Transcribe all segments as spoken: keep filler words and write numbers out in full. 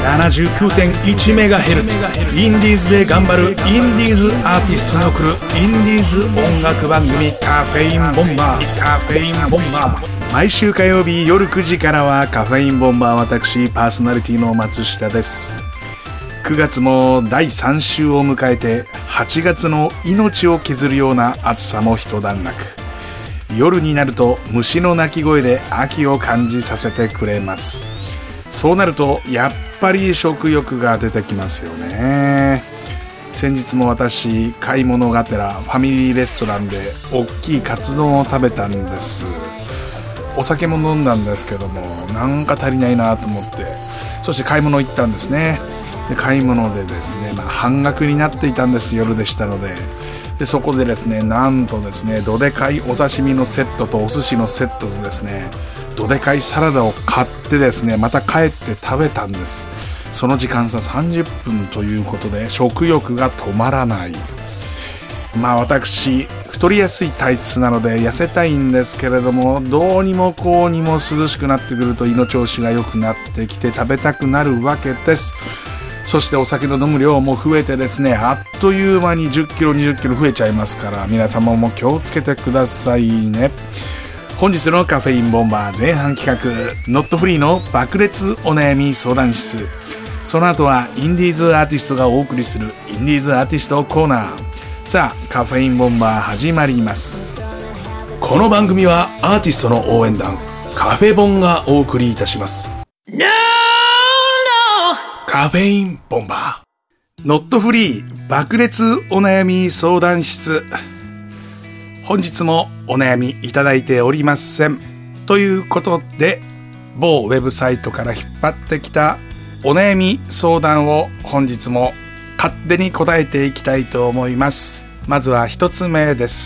ななじゅうきゅうてんいちメガヘルツ インディーズで頑張るインディーズアーティストに送るインディーズ音楽番組カフェインボンバーカフェインボンバー毎週火曜日夜くじからはカフェインボンバー、私パーソナリティの松下です。くがつもだいさん週を迎えて、はちがつの命を削るような暑さも一段落。夜になると虫の鳴き声で秋を感じさせてくれます。そうなるとやっぱり食欲が出てきますよね。先日も私、買い物がてらファミリーレストランで大きいカツ丼を食べたんです。お酒も飲んだんですけども、なんか足りないなと思って、そして買い物行ったんですね。で買い物でですね、まあ、半額になっていたんです。夜でしたので。でそこでですね、なんとですね、どでかいお刺身のセットとお寿司のセットとですね、どでかいサラダを買ってですね、また帰って食べたんです。その時間差さんじゅっぷんということで食欲が止まらない。まあ私太りやすい体質なので痩せたいんですけれども、どうにもこうにも涼しくなってくると胃の調子が良くなってきて食べたくなるわけです。そしてお酒の飲む量も増えてですね、あっという間にじゅっキロにじゅっキロ増えちゃいますから、皆様も気をつけてくださいね。本日のカフェインボンバー前半企画、ノットフリーの爆裂お悩み相談室。その後はインディーズアーティストがお送りするインディーズアーティストコーナー。さあカフェインボンバー始まります。この番組はアーティストの応援団カフェボンがお送りいたします。 No, no. カフェインボンバーノットフリー爆裂お悩み相談室。本日もお悩みいただいておりません。ということで、某ウェブサイトから引っ張ってきたお悩み相談を本日も勝手に答えていきたいと思います。まずは一つ目です。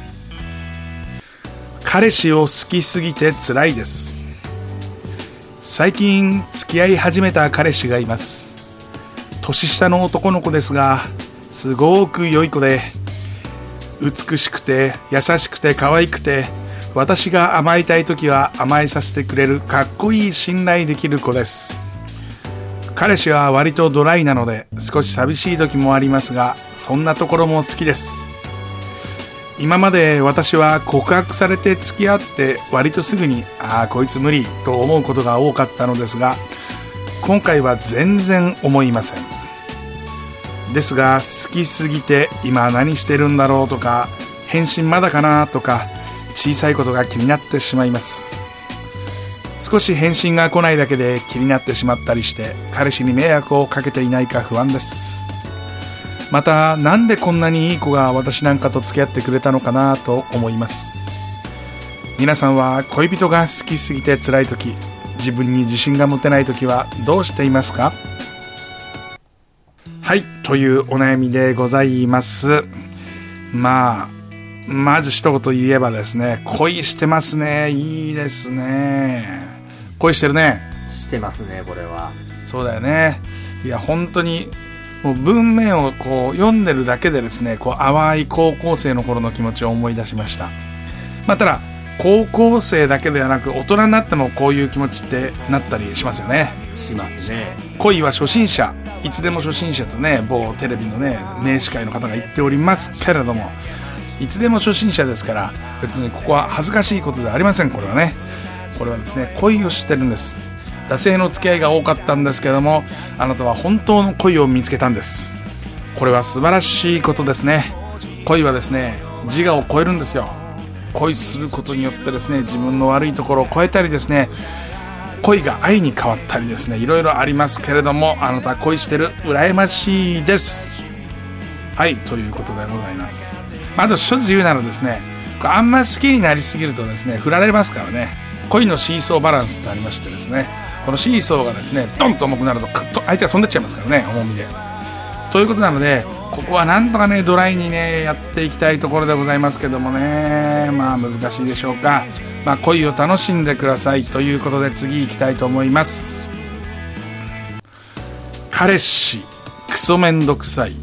彼氏を好きすぎて辛いです。最近付き合い始めた彼氏がいます。年下の男の子ですが、すごく良い子で、美しくて優しくて可愛くて、私が甘えたい時は甘えさせてくれるかっこいい信頼できる子です。彼氏は割とドライなので少し寂しい時もありますが、そんなところも好きです。今まで私は告白されて付き合って割とすぐに、ああこいつ無理と思うことが多かったのですが、今回は全然思いません。ですが好きすぎて今何してるんだろうとか、返信まだかなとか、小さいことが気になってしまいます。少し返信が来ないだけで気になってしまったりして、彼氏に迷惑をかけていないか不安です。またなんでこんなにいい子が私なんかと付き合ってくれたのかなと思います。皆さんは恋人が好きすぎて辛い時、自分に自信が持てない時はどうしていますか？はい、というお悩みでございます。まあまず一言言えばですね、恋してますね。いいですね。恋してるね。 してますね、これは。 そうだよね。いや本当にもう文面をこう読んでるだけでですね、こう淡い高校生の頃の気持ちを思い出しました。まあ、ただ高校生だけではなく大人になってもこういう気持ちってなったりしますよね。 しますね。 恋は初心者、いつでも初心者とね、某テレビのね名司会の方が言っておりますけれども、いつでも初心者ですから、別にここは恥ずかしいことではありません。これはね、これはですね、恋をしてるんです。惰性の付き合いが多かったんですけども、あなたは本当の恋を見つけたんです。これは素晴らしいことですね。恋はですね、自我を超えるんですよ。恋することによってですね、自分の悪いところを超えたりですね、恋が愛に変わったりですね、いろいろありますけれども、あなた恋してる、羨ましいです。はい、ということでございます。あと一つ言うならですね、あんま好きになりすぎるとですね、振られますからね。恋のシーソーバランスってありましてですね、このシーソーがですね、ドンと重くなると相手が飛んでっちゃいますからね、重みで。ということなので、ここはなんとかねドライにねやっていきたいところでございますけどもね、まあ難しいでしょうか。まあ恋を楽しんでくださいということで、次行きたいと思います。彼氏クソめんどくさい。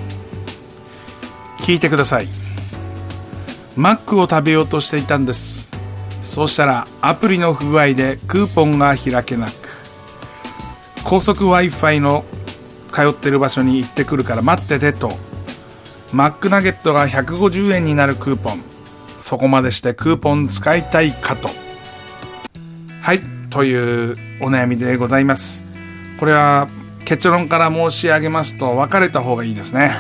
聞いてください。マックを食べようとしていたんです。そうしたらアプリの不具合でクーポンが開けなく、 高速 Wi-Fi の通ってる場所に行ってくるから待っててと、マックナゲットがひゃくごじゅうえんになるクーポン、そこまでしてクーポン使いたいかと。はい、というお悩みでございます。これは結論から申し上げますと、別れた方がいいですね。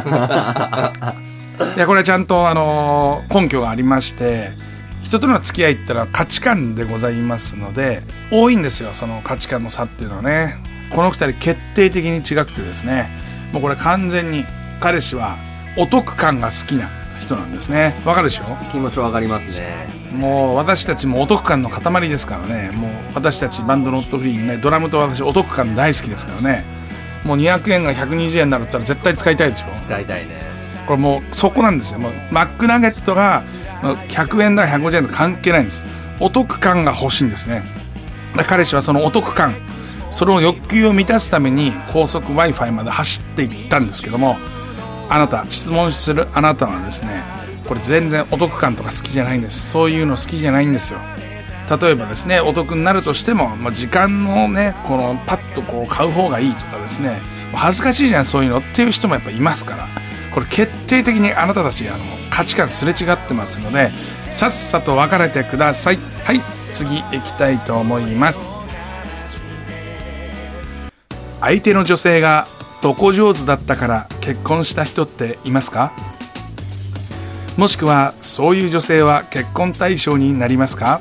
いや、これはちゃんとあの根拠がありまして、人との付き合いってのは価値観でございますので、多いんですよ、その価値観の差っていうのはね。このふたり決定的に違くてですね、もうこれ完全に彼氏はお得感が好きな人なんですね。わかるでしょ？ 気持ちわかりますね。 もう私たちもお得感の塊ですからね。もう私たちバンドノットフリーね、ドラムと私お得感大好きですからね。もうにひゃくえんがひゃくにじゅうえんになるって言ったら絶対使いたいでしょ。 使いたいね。 これもうそこなんですよ。もうマックナゲットがひゃくえんだひゃくごじゅうえんと関係ないんです。お得感が欲しいんですね。彼氏はそのお得感、その欲求を満たすために高速 Wi-Fi まで走っていったんですけども、あなた、質問するあなたはですね、これ全然お得感とか好きじゃないんです。そういうの好きじゃないんですよ。例えばですね、お得になるとしても、まあ、時間のね、このパッとこう買う方がいいとかですね、恥ずかしいじゃんそういうのっていう人もやっぱいますから、これ決定的にあなたたちあの価値観すれ違ってますので、さっさと別れてください。はい、次行きたいと思います。相手の女性が床上手だったから結婚した人っていますか？もしくはそういう女性は結婚対象になりますか？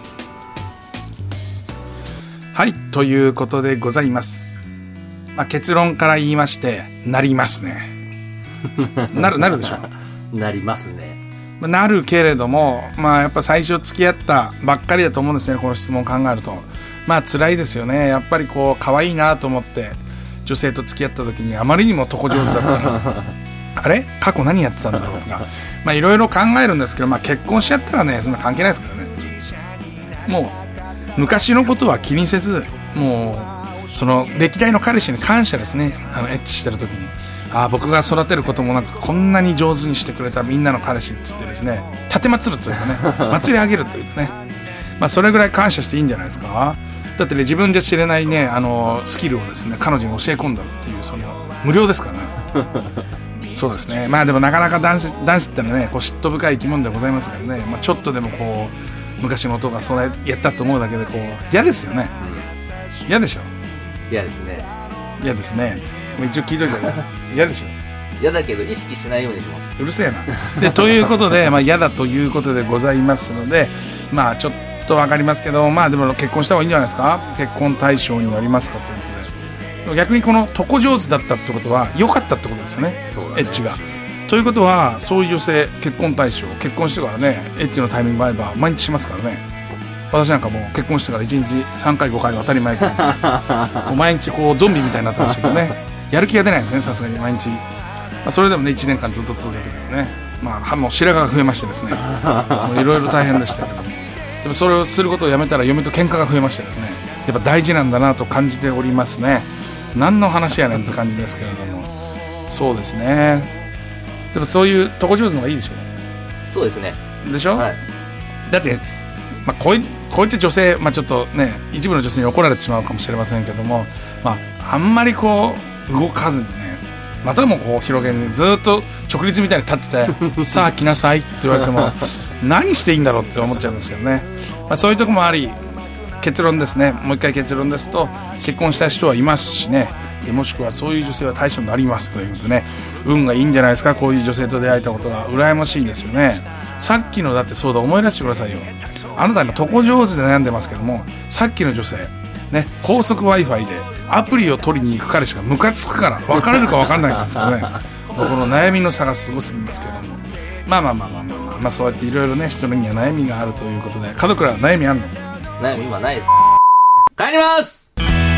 はい、ということでございます。まあ、結論から言いまして、なりますね。なる、なるでしょ。 なりますね。 なるけれども、まあやっぱ最初付き合ったばっかりだと思うんですね。この質問を考えると、まあ辛いですよね。やっぱりこう可愛いなと思って女性と付き合った時にあまりにも床上手だったらあれ過去何やってたんだろうとか、まあいろいろ考えるんですけど、まあ結婚しちゃったらね、そんな関係ないですからね。もう昔のことは気にせず、もうその歴代の彼氏に感謝ですね。あのエッチしてる時に、ああ僕が育てることもなくこんなに上手にしてくれたみんなの彼氏って言ってですね、立てまつるというかね、祭り上げるというかね、まあそれぐらい感謝していいんじゃないですか。だってね、自分じゃ知れないね、あのスキルをですね彼女に教え込んだっていう、その無料ですからね。そうですね。まあでもなかなか男子男子ってのはね、こう嫉妬深い生き物でございますからね、まあ、ちょっとでもこう昔の男がそれやったと思うだけでこう嫌ですよね。嫌、うん、でしょ。 嫌ですね。 嫌ですね。もう一応聞いといて嫌でしょ。 嫌だけど意識しないようにします。 うるせえな。でということで、まあ嫌だということでございますので、まあちょっとわかりますけど、まあでも結婚した方がいいんじゃないですか。結婚対象になりますかということで、逆にこの床上手だったってことは良かったってことですよね。そうだね。エッチが。ということはそういう女性結婚対象、結婚してからねエッチのタイミングが合えば毎日しますからね。私なんかもう結婚してからいちにちさんかいごかいは当たり前からもう毎日こうゾンビみたいになってましたけどね、やる気が出ないですね、さすがに毎日。まあ、それでもねいちねんかんずっと続けてですね、まあもう白髪が増えましてですね、いろいろ大変でしたけども、でもそれをすることをやめたら嫁と喧嘩が増えましてですね、やっぱ大事なんだなと感じておりますね。何の話やねんって感じですけれども、そうですね。でもそういう床上手の方がいいでしょ。 そうですね。 でしょ、はい、だって、まあ、こういこういった女性、まあ、ちょっとね一部の女性に怒られてしまうかもしれませんけども、まあ、あんまりこう動かずにね、またもこう広げにずっと直立みたいに立っててさあ来なさいって言われても何していいんだろうって思っちゃうんですけどね、まあ、そういうとこもあり、結論ですね、もう一回結論ですと、結婚した人はいますしね、もしくはそういう女性は対象になりますということでね、運がいいんじゃないですか。こういう女性と出会えたことが羨ましいですよね。さっきのだってそうだ、思い出してくださいよ。あなた今床上手で悩んでますけども、さっきの女性ね、高速 Wi-Fi でアプリを取りに行く彼氏がムカつくから別れるか分かんないからですよね。この悩みの差がすごすぎますけども、まあまあまあまあまあまあ、まあ、そうやっていろいろね人には悩みがあるということで、門倉悩みあんの？ 悩み今ないです。帰ります。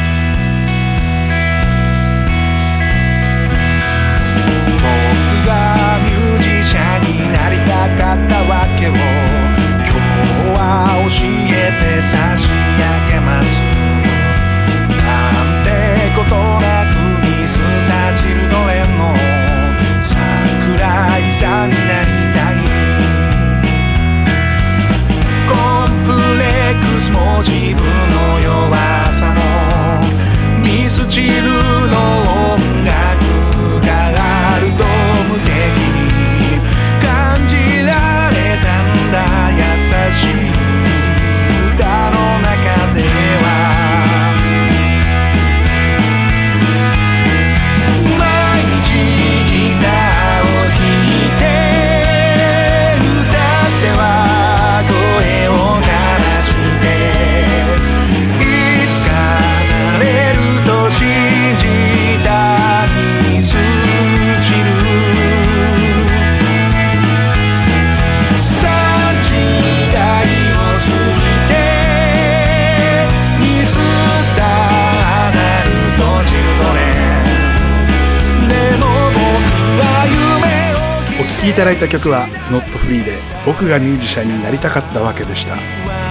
僕がミュージシャンになりたかったわけを今日は教えて差し上げます。なんてことなくミスタチルドレンの桜井さんになりたい。コンプレックスも自分の弱さも認聴いただいた曲は ノットフリー で僕がミュージシャンになりたかったわけでした。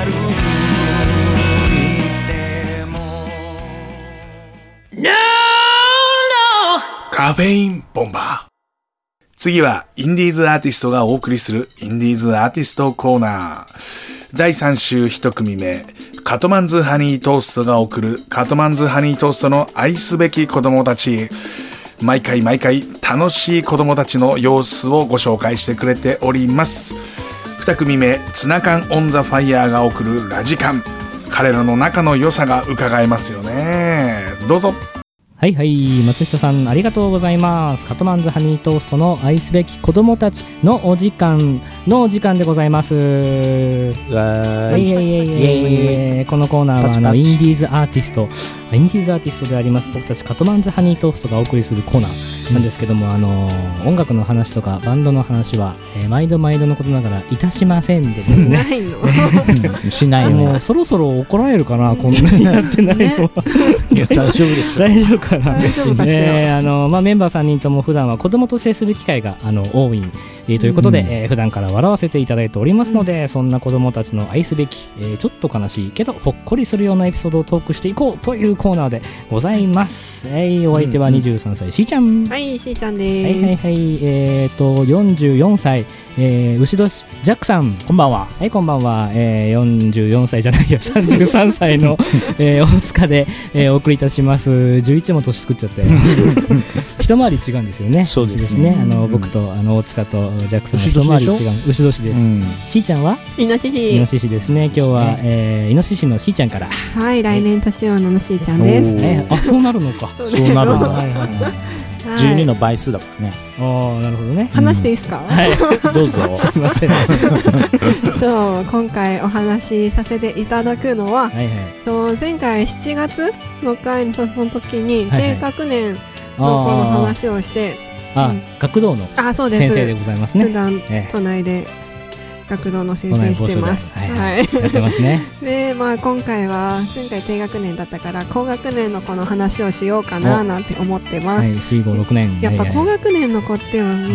カフェインボンバー。次はインディーズアーティストがお送りするインディーズアーティストコーナー。だいさん週一組目、カトマンズハニートーストが送るカトマンズハニートーストの愛すべき子供たち。毎回毎回楽しい子供たちの様子をご紹介してくれております。に組目、ツナ缶オンザファイヤーが送るラジカン。彼らの仲の良さが伺えますよね。どうぞ。 はいはい、松下さんありがとうございます。カトマンズハニートーストの愛すべき子供たちのお時間のお時間でございます。はいはいはい、このコーナーはあのインディーズアーティストインディーズアーティストであります僕たちカトマンズハニートーストがお送りするコーナーなんですけども、うん、あの音楽の話とかバンドの話は、えー、毎度毎度のことながらいたしませんでですね。 ないのしないの。もうそろそろ怒られるかな、こんなにやってないのは。いや大丈夫です。大丈夫かな。別にね、あのまあメンバーさんにんとも普段は子供と接する機会があの多い、えー、ということで、うんえー、普段から笑わせていただいておりますので、うん、そんな子供たちの愛すべき、えー、ちょっと悲しいけどほっこりするようなエピソードをトークしていこうというコーナーでございます。はい、お相手はにじゅうさんさい、うん、しーちゃん。 はい、しーちゃんです。 はいはいはい、えーとよんじゅうよんさい、えー、牛年ジャックさん、こんばんは。はい、こんばんは。えー、よんじゅうよんさいじゃないやさんじゅうさんさいの、えー、大塚で、えー、お送りいたします。じゅういちも年作っちゃって一回り違うんですよね。 そうですね。 あの僕とあの大塚とジャックさんは一回り違う。牛年です。うん、しーちゃんはイノシシ。 イノシシですね。今日は、えー、イノシシのしーちゃんから。 はい、来年年男のしーちゃんです。 えー、あ、そうなるのか。 そうなるんだ。はいはいはい。じゅうにの倍数だからね。 ああ、なるほどね。 話していいですか？ はい、どうぞ。すみません。 と今回お話しさせていただくのは、はいはい、と前回しちがつの回の時に低学年のこの話をして、 はいはい、あ、うん、学童の先生でございますね。 普段都内で学童の先生してます。 はいはい、やってますね。 で、まあ今回は前回低学年だったから高学年の子の話をしようかななんて思ってます。はい、 よん、ご、ろくねん。 やっぱ高学年の子ってはもう、うん、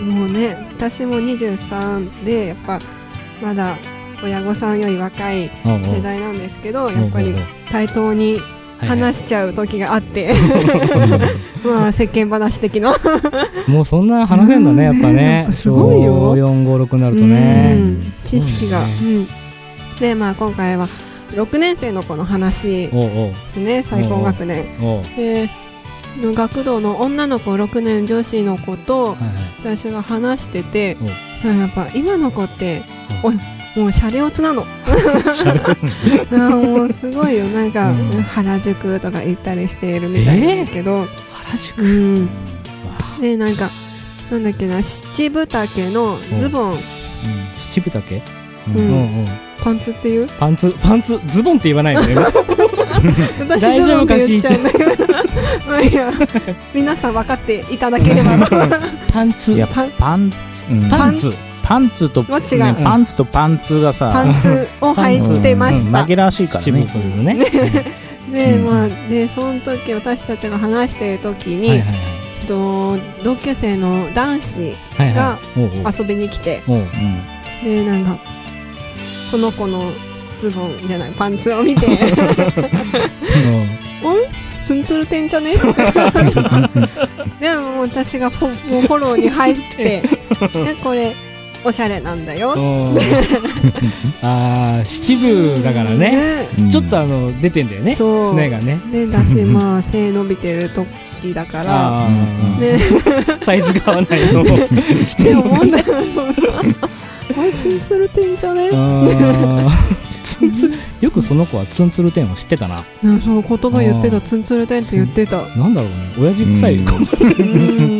もうね、私もにじゅうさんでやっぱまだ親御さんより若い世代なんですけど、やっぱり対等に話しちゃう時があって、まあ世間話的なもうそんな話せんだね、やっぱね。 やっぱすごいよ。 よん、ご、ろくになるとね、 知識が、うん、で、まあ今回はろくねん生の子の話ですね。最高学年で学童の女の子ろくねん女子の子と私が話してて、やっぱ今の子っておいもうシャレオツなのあ、もうすごいよ。なんか、うん、原宿とか行ったりしているみたいなんだけど、えー、 原宿、 うん、でなんかなんだっけな、七分丈のズボン、うん、 七分丈、 うんうんうん、パンツっていうパンツパンツズボンって言わないのね私ズボンって言っちゃうんだけどまあいや、皆さん分かっていただければパンツ、 いやパンパンツ、うん、 パンツパンツと、ね、パンツとパンツがさ、 パンツを履いてました。 紛らわしいからね。 そういうのね。 で、うん、まあでその時私たちが話している時に、はいはいはい、と同級生の男子が遊びに来て、はいはい、でなんかその子のズボンじゃないパンツを見て、おんツンツルてんじゃねでも私がフ ォ, もうフォローに入ってでこれおしゃれなんだよあー七分だからね、ね、ちょっとあの出てんだよね、すねがね。 でだし、まあ背伸びてる時だからね、 サイズが合わないのを着てるもんだよ。あれツンツルてんじゃねツンツルよくその子はツンツルテンを知ってたな。 そう言葉言ってた、ツンツルテンって言ってた。 なんだろうね、親父臭い。うん、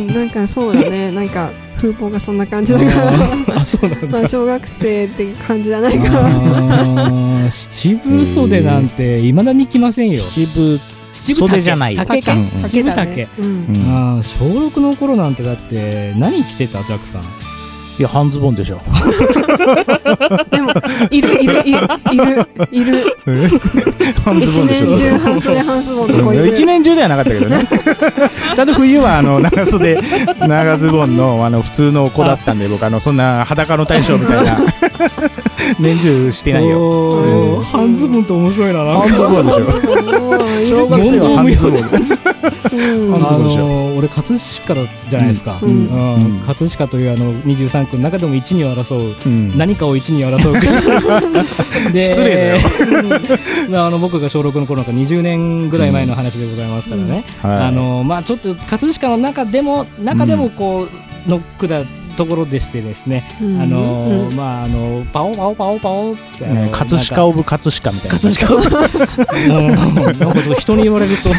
なんかそうだね、なんか風貌がそんな感じだからあ、そうなんだ。 まあ小学生って感じじゃないから七分袖なんていまだに着ませんよ。 七分袖じゃないよ。 丈か、七分丈。あ、小ろくの頃なんてだって何着てたジャックさん。 いや半ズボンでしょでもいるいるいるいるいる半ズボンでしょ。 一年中半袖半ズボ男いる。 一年中ではなかったけどねちゃんと冬はあの長袖長ズボン の, あの普通の子だったんで、僕あのそんな裸の大将みたいな年中してないよ。 半ズボンって面白いな。 半ズボンでしょ。小学生は半ズボン半ズボンでしょ。 俺葛飾じゃないですか、うんうんうん、葛飾というあのにじゅうさん区の中でもいちにを争う、うん、何かをいちに争うで失礼だようん、あの僕が小ろくの頃なんかにじゅうねんぐらい前の話でございますからね、うんはい、あのまあ、ちょっと葛飾の中でも中でもこうノックだところでしてですね、うん、あの、うん、まああのパオパオパオパオって、ね、 葛飾オブ葛飾みたいな。 葛飾オブなんか人に言われると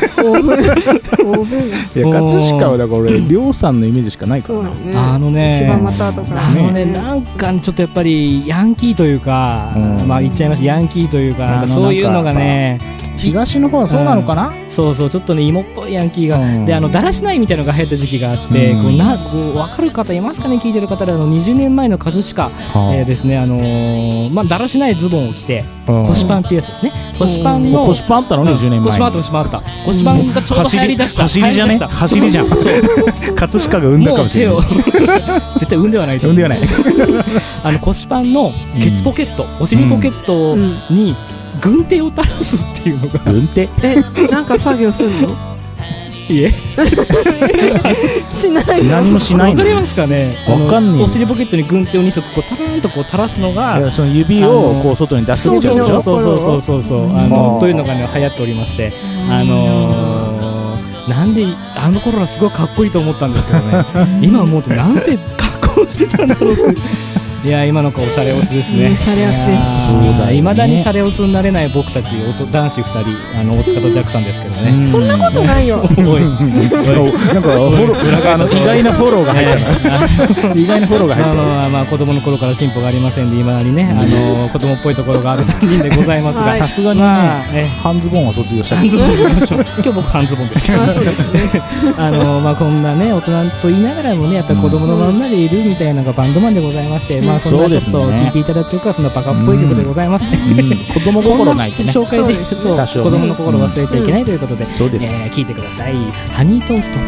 いや葛飾はだから俺亮さんのイメージしかないからな。 そうだね、 あのね柴又とかあのねなんかちょっとやっぱりヤンキーというか、うん、まあ言っちゃいましたヤンキーというかなんかそういうのがね東の方はそうなのかな、 うん、そうそうちょっとね芋っぽいヤンキーが、うん、であのだらしないみたいなのが流行った時期があって、うん、こうなこう分かる方いますかね、聞いてる方であのにじゅうねんまえの葛飾、はあえー、ですねあのー、まあだらしないズボンを着て、うん、腰パンっていうやつですね。腰パンの腰パンあったのにじゅうねんまえ腰パンあった腰パンあった腰パンがちょうど流行りだした走りじゃね走りじゃん葛飾が生んだかもしれない絶対生んではないと生んではないあの腰パンのケツポケット、うん、お尻ポケットに、うん軍手を垂らすっていうのが軍手えなんか作業するのいえしないの何もしないの。 わかりますかね。 わかんねえ。 お尻ポケットに軍手をに足こうタラーンとこう垂らすのが、 いやその指をこう外に出すみたいなでしょ。 そうそうそうそうそうあのというのがね流行っておりまして、あのー、なんであの頃はすごいかっこいいと思ったんですけどね今思うとなんて格好してたんだろうっていや今の子おしゃれオツですね。 シャレオツです。 そうだ、いまだにシャレオツになれない僕たち男子ふたり、あの大塚とジャックさんですけどね。 そんなことないよ。おいおいなんかあの意外なフォローが入ったな。意外なフォローが入った。 まあまあ子供の頃から進歩がありませんで、いまだにねあの子供っぽいところがあるさんにんでございますが、 さすがにね半ズボンは卒業した。 半ズボン今日僕半ズボンですけど。そうですね。あのまあこんなね大人と言いながらもねやっぱり子供のまんまでいるみたいなのがバンドマンでございまして。まあそんなちょっと聞いていただいてるからそんなバカっぽい曲でございますね、 うんうん、子供心ないとね紹介でそう、そう子供の心忘れちゃいけないということで、 うんそうです、 えー、聞いてください。ハニートースト。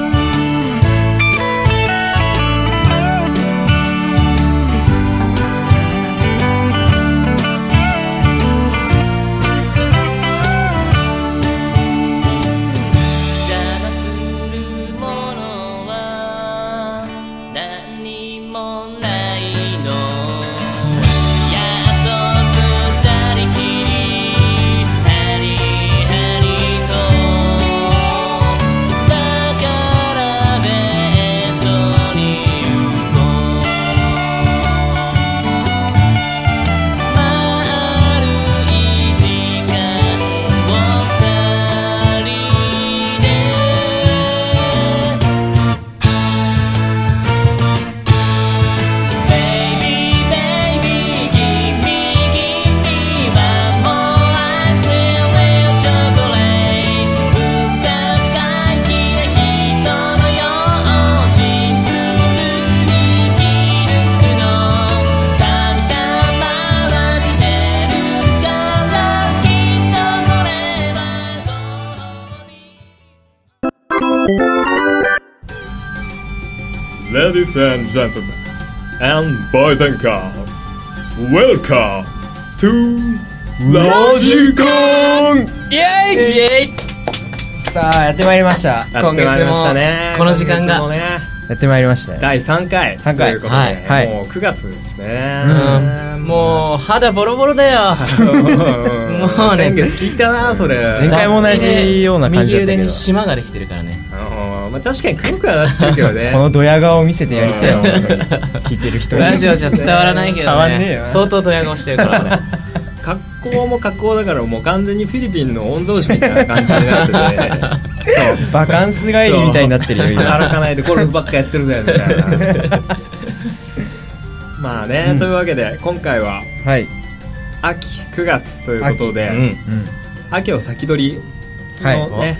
Ladies and gentlemen, and boys and girls, welcome to ラジコンイエイイエイさあやってまいりました。 今月もねこの時間がやってまいりました、ね、 だいさんかいさんかいということで、はいはい、もうくがつですね、 うん、もう肌ボロボロだよもうね先月聞いたなそれ。 前回も同じような感じだったけど右腕に島ができてるからね。まあ、確かに黒くはなってるけどねこのドヤ顔を見せてやりたいよ聞いてる人に。 ラジオじゃ伝わらないけどね。伝わんねえよ。相当ドヤ顔してるからね格好も格好だからもう完全にフィリピンの御曹司みたいな感じになっててそうバカンス帰りみたいになってるよ今。 働かないでゴルフばっかやってるぜみたいなまあね、うん、というわけで今回は、はい、秋くがつということで、うんうん、秋を先取りのね、はい、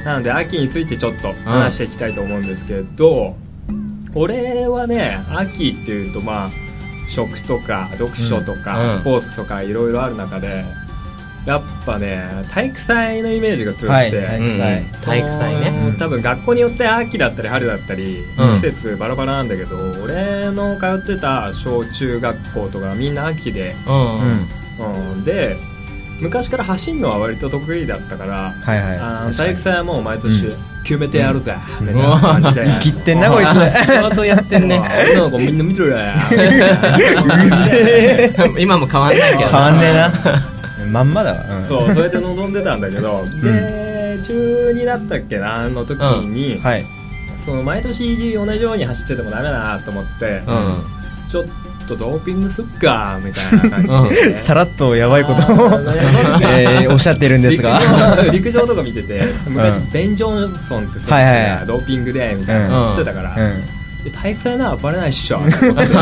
なので秋についてちょっと話していきたいと思うんですけど、うん、俺はね秋っていうとまあ食とか読書とか、うん、スポーツとかいろいろある中でやっぱね体育祭のイメージが強くて、はい、 体育祭、うん、体育祭ね、 うん、多分学校によって秋だったり春だったり、うん、季節バラバラなんだけど、俺の通ってた小中学校とかみんな秋で、うんうんうん、で昔から走るのは割と得意だったから、はいはい、あの体育祭はもう毎年、うん、決めてやるぜ、うん、みたいな感じで生きってんなこいつ相当やってんねなんかみんな見てるやうぜえ今も変わんないけど変わんねえなまんまだわ、 うん、そうそれで臨んでたんだけど、うん、で中になったっけなあの時に、うんはい、その毎年同じように走っててもダメだなと思って、うん、ちょっとドーピングすっかみたいな感じで、ねうん、 さらっとやばいことを、えー、おっしゃってるんですが陸上、陸上とか見てて昔、うん、ベン・ジョンソンって選手がドーピングでみたいなの知ってたから、うんうんで体育祭ならバレないっしょって思って、ね、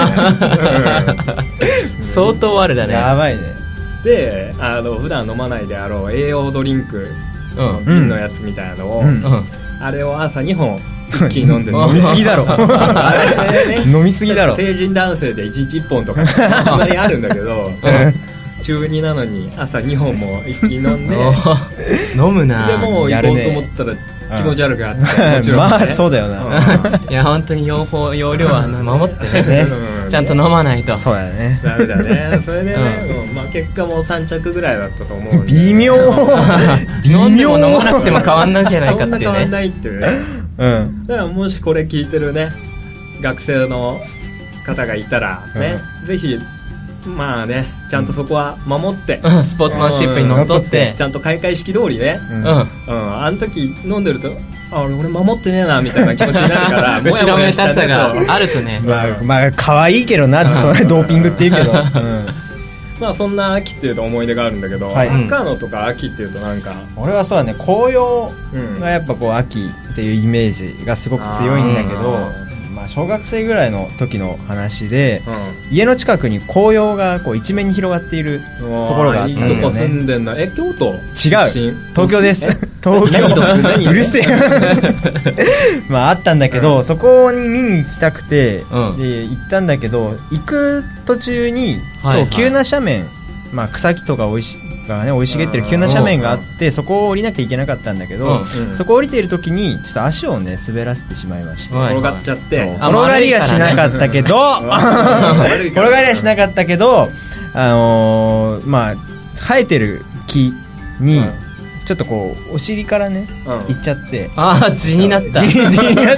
相当あれだねやばいねであの普段飲まないであろう栄養ドリンクの瓶のやつみたいなのを、うん、あれを朝にほん一気に飲んで飲みすぎだろあれ、ね、飲みすぎだろ成人男性でいちにちいっぽんとかたまにあるんだけど、うん、中になのに朝にほんも一気に飲んで飲むなでもう行こうと思ったら気持ち悪くなって、もちろん、ね、 まあそうだよな、うん、 いや本当に用法用量は守ってねちゃんと飲まないとそうやねダメだねそれでね、うんまあ、結果もさん着ぐらいだったと思うんで微妙飲んでも飲まなくても変わんないじゃないかっていうねそんな変わんないっていうね、うん、だからもしこれ聞いてるね学生の方がいたらね、うん、ぜひまあねちゃんとそこは守って、 うん、スポーツマンシップにのっとってちゃんと開会式通りね、うんうん、あの時飲んでるとあ俺守ってねえなみたいな気持ちになるから後ろめたさがあるとねまあまあ可愛いけどなそれドーピングって言うけど、うん、 まあそんな秋っていうと思い出があるんだけど、はい、赤野とか秋っていうとなんか俺はそうだね紅葉がやっぱこう秋っていうイメージがすごく強いんだけど、まあ、小学生ぐらいの時の話で、うん、家の近くに紅葉がこう一面に広がっているところがあったんだよね。いいとこ住んでんな。え京都？ 違う東京です。東京うるせえまああったんだけど、うん、そこに見に行きたくて、うん、で行ったんだけど行く途中に、はいはい、急な斜面、まあ、草木とかおいしがね生い茂ってる急な斜面があって、うん、そこを降りなきゃいけなかったんだけど、うん、そこを降りている時にちょっと足をね滑らせてしまいまして、 転がっちゃって転がりはしなかったけど転がりはしなかったけどあのー、まあ生えてる木に、うんちょっとこうお尻からね、うん、いっちゃってああ血になった血にな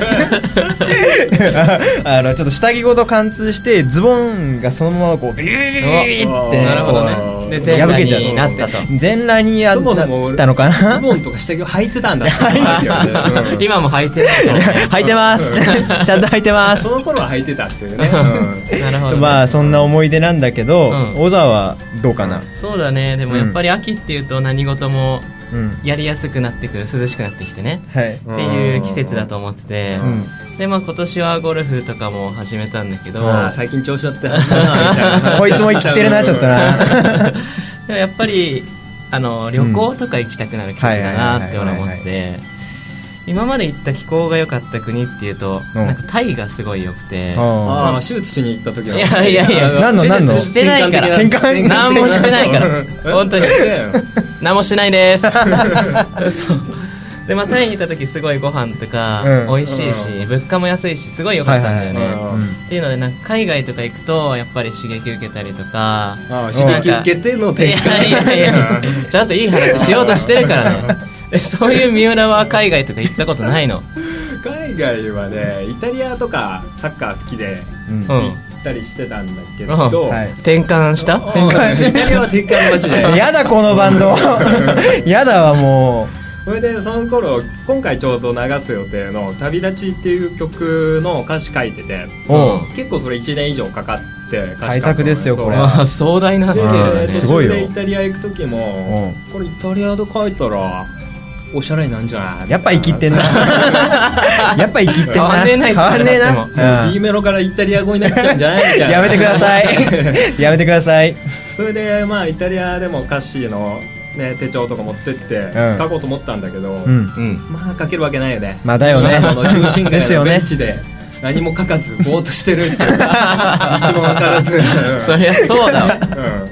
ったあのちょっと下着ごと貫通してズボンがそのままこうビリビリビリってなるほどねで全裸になったと全裸にやったのかなズボンとか下着を履いてたんだ今も履いてる履いてますちゃんと履いてますその頃は履いてたっていうね、 うん、なるほど、ね、まあそんな思い出なんだけど、うん、小沢はどうかなそうだねでもやっぱり秋っていうと何事もやりやすくなってくる涼しくなってきてね、はい、っていう季節だと思ってて、うん、でまあ今年はゴルフとかも始めたんだけど、 まあ、最近調子乗ってこいつも生きてるなちょっとなでもやっぱりあの旅行とか行きたくなる季節だなって俺は思ってて今まで行った気候が良かった国っていうと、うん、なんかタイがすごい良くてああ手術しに行った時はいやいやいや何の何の手術してないから何もしてないから本当に何もしてないですそうで、まあ、タイに行った時すごいご飯とか美味しいし、うん、物価も安いしすごい良かったんだよね、はいはいはい、っていうのでなんか海外とか行くとやっぱり刺激受けたりとかあ刺激受けての展開いやいやいやちゃんといい話しようとしてるからねそういう三浦は海外とか行ったことないの海外はねイタリアとかサッカー好きで行ったりしてたんだけど、うんはい、転換した転換しイタリアは転換の街でやだこのバンドやだわもうそれでその頃今回ちょうど流す予定の旅立ちっていう曲の歌詞書いてて、うん、結構それいちねん以上かかって対策ですよこれ壮大なスケールで、ね、 すごいよイタリア行く時も、うん、これイタリアで書いたらおしゃれなんじゃないやっぱ生きってんなやっぱ生きってんな変わんねえな変わんねえな、 うん、B メロからイタリア語になっちゃうんじゃないみたいなやめてくださいやめてくださいそれでまあイタリアでも歌詞の、ね、手帳とか持ってって、うん、書こうと思ったんだけど、うんうん、まあ書けるわけないよねまあだよねあの中心街のベンチで何も書かずぼーっとしてるっていう道も分からずそりゃそうだわ、 うん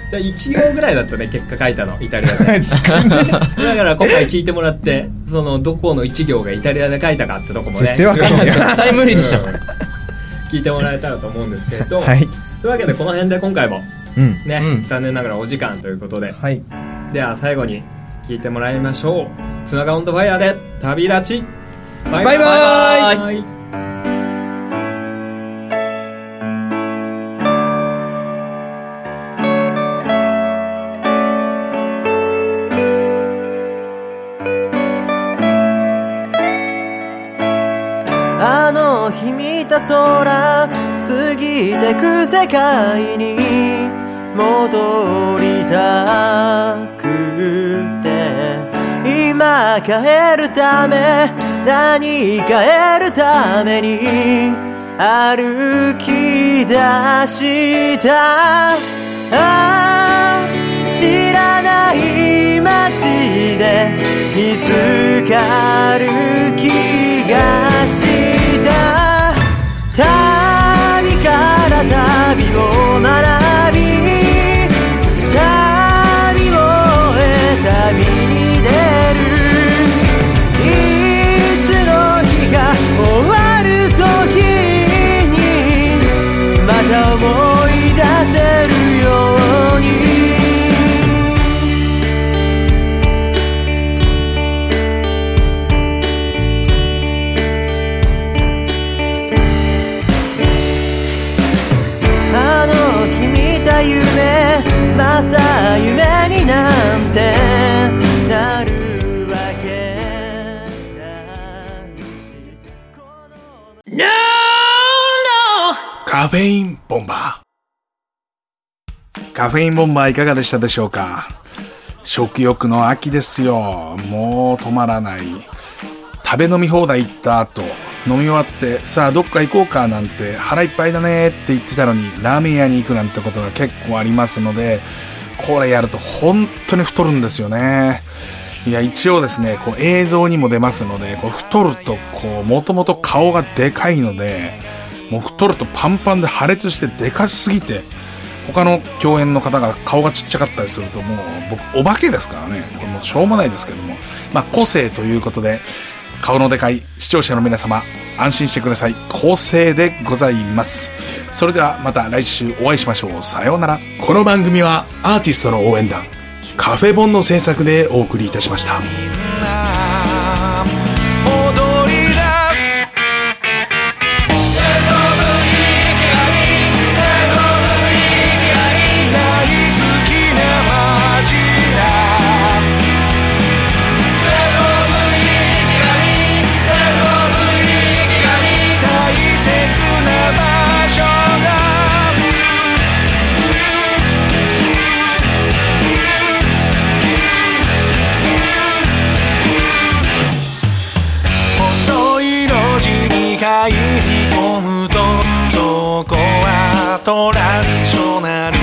じゃあいち行ぐらいだったね、結果書いたのイタリアでだから今回聞いてもらってそのどこのいち行がイタリアで書いたかってとこもね絶対わかんない絶対無理でしょ聞いてもらえたらと思うんですけれど、 はい、 というわけでこの辺で今回も、 うんね、 うん、 残念ながらお時間ということで、 はい、 では最後に聞いてもらいましょう。ツナガオンドファイヤーで旅立ちバイバイ、バイバイ。 あの日見た空過ぎてく世界に戻りたくて、今帰るため何か得るために歩き出したああ知らない街で見つかる気がした旅から旅を学び旅を終え旅に出るいつの日か終わる時にまた思い出せるようにあの日見た夢まさ夢になんてなるわけないし No, no! カフェインボンバーカフェインボンバーいかがでしたでしょうか。食欲の秋ですよ。もう止まらない。食べ飲み放題行った後飲み終わってさあどっか行こうかなんて腹いっぱいだねって言ってたのにラーメン屋に行くなんてことが結構ありますので、これやると本当に太るんですよね。いや一応ですねこう映像にも出ますので、こう太るとこうもともと顔がでかいのでもう太るとパンパンで破裂してでかすぎて他の共演の方が顔がちっちゃかったりするともう僕お化けですからね。これもうしょうもないですけども、まあ個性ということで顔のでかい視聴者の皆様安心してください。構成でございます。それではまた来週お会いしましょう。さようなら。この番組はアーティストの応援団カフェボンの制作でお送りいたしました。入り込むとそこはトラディショナル